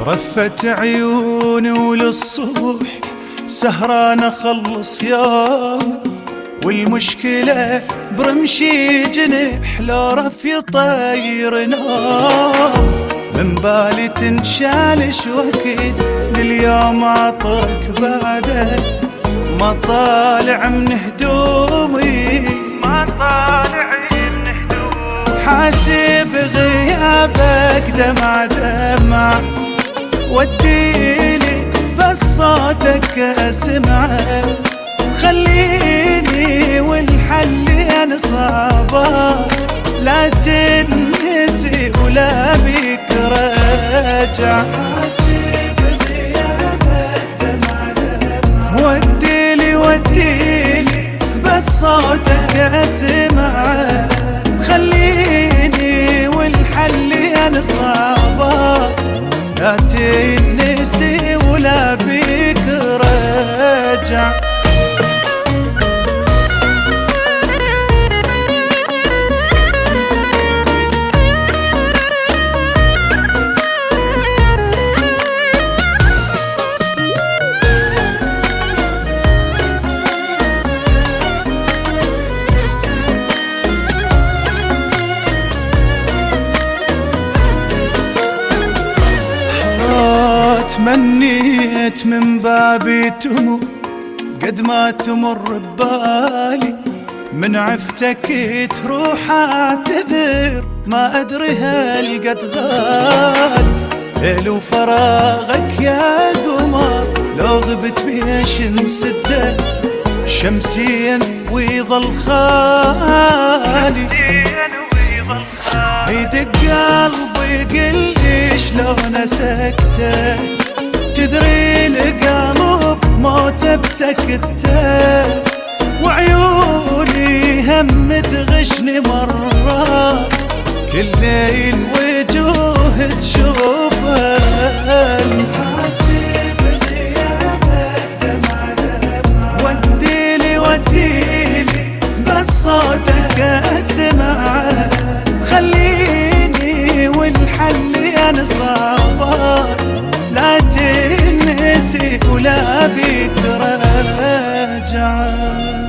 رفت عيوني وللصبح سهران اخلص يوم، والمشكلة برمشي جنح لو رف يطير نوم. من بالي تنشالش وقت لليوم عطرك بعده، ما طالع من هدومي ما طالع من هدومي، حاسب غيابك دمع دمع، وديلي بس صوتك اسمعه، خليني والحل انا صعبات، لا تنسي ولا بيك راجع، حاسب غيابك دمع دمع، وديلي بس صوتك اسمعه، خليني والحل انا صعبات، لا تنسي ولا بيك راجع. تمنيت من بابي تمر قد ما تمر ببالي، من عفتك تروح اعتذر ما ادري هالقد غالي، ليل وفراغك يا قمر لو غبت بيش نسده، شمسيا ويظل خالي، يدق قلبي قل شلون سكته، تدري القلب موته بسكته، وعيوني هم تغشني مرات، كل ليل وجوه تشوفها انت، حاسب غيابك دمع دمع، وديلي بس صوتك اسمعه، خليني والحل انا صعبات، لا تنسي ولا بيك راجع.